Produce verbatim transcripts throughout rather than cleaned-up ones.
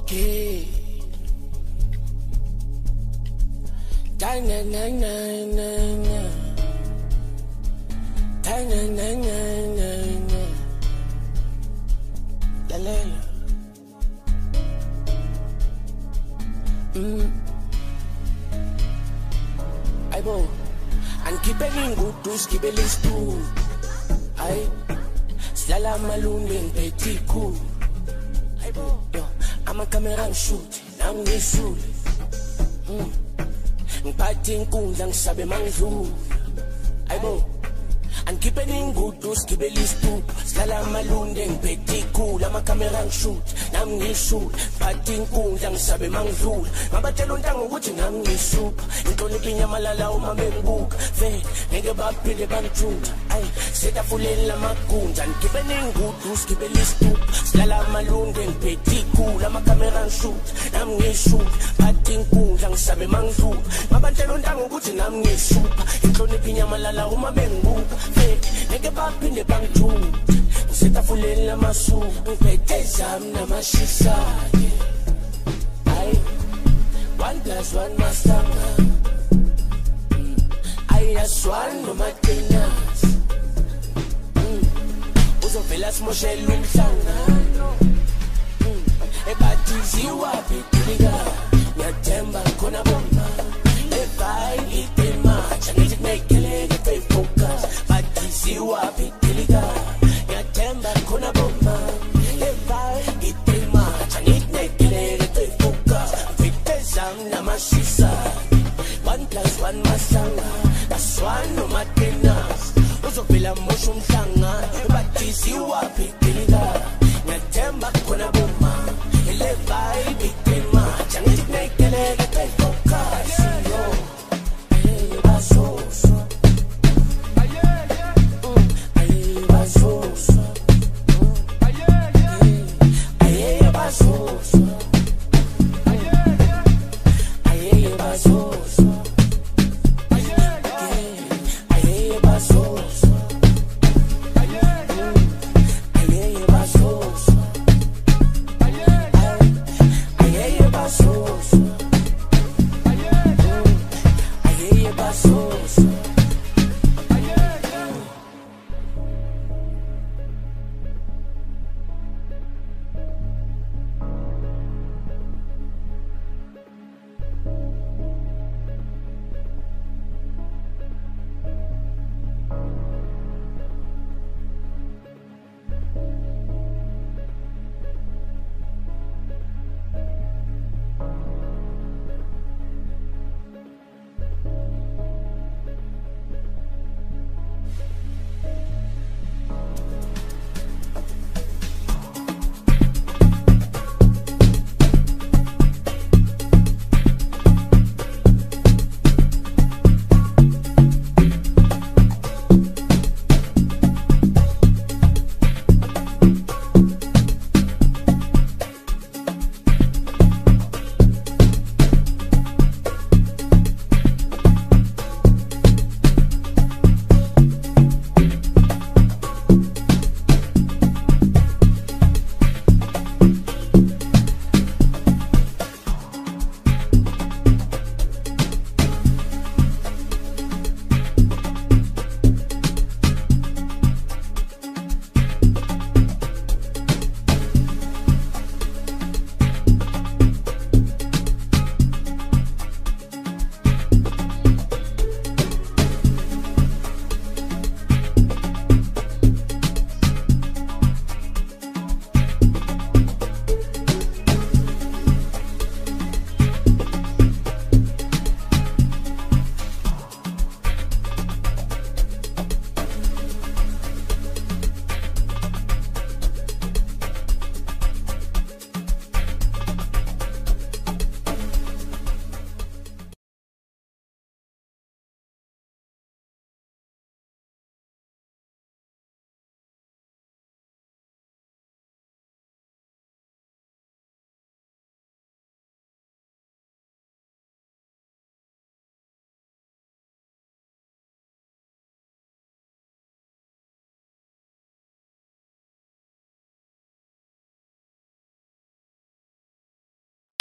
Okay. Na na na na na na. Na na na na na na. La la la. Mm. Aibo. Angibele ngudu skibele stu. Ay. Slala malunde petiku. Aibo. Yo, I'm a camera shoot. Nam ngisule. Mm. Ngiphathe inkundla ngisabe mangidlula. Ayibo. Angibele ngudu skibele stu. Slala malunde ngiphethe ikhula ama camera ngishoot. Nam ngisule. Ngiphathe inkundla ngisabe mangidlula. Ngabatshela untanga ukuthi nami ngisupha. Inhlonipho inyamalala uma bengibuka. Ve ngeke baphile bangithunga. Ay, setafulela amagunda. Ngibele ngudu skibele stu. Slala malunde ngiphethe ikhula ama camera ngishoot. Nam ngisule. Ngiphathe inkundla ngisabe mangidlula. Ngabatshela untanga ukuthi nami ngisupha. Inhlonipho inyamalala uma bengibuka. Ve ngeke baphile bangithunga. Setafulela amasuku. Ngiphethe zami namashisa. Ay, one plus one masanga. Mm. Ay, aswan no matenas. Mm. Uzovela simoshela umhlangano. Mm. Ebatiziwa pitiliga. Ngiyathemba khona bomba. Evayi itemacha. Ngithi kunekeleke stay focus. Batiziwa pitiliga. Ngiyathemba khona bomba. Evayi itemacha. Ngithi kunekeleke stay focus. Namashisa, one plus one masanga. That's one no matenas. Uzovela mosho umhlanga. Batiziwa pitiliga. Ngiyathemba khona bomba. Ele vibe itemacha. Ngithi kunekeleke stay focus. Yo, hey basoso. Hey basoso. Hey basoso.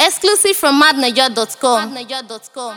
Exclusive from madniger dot com.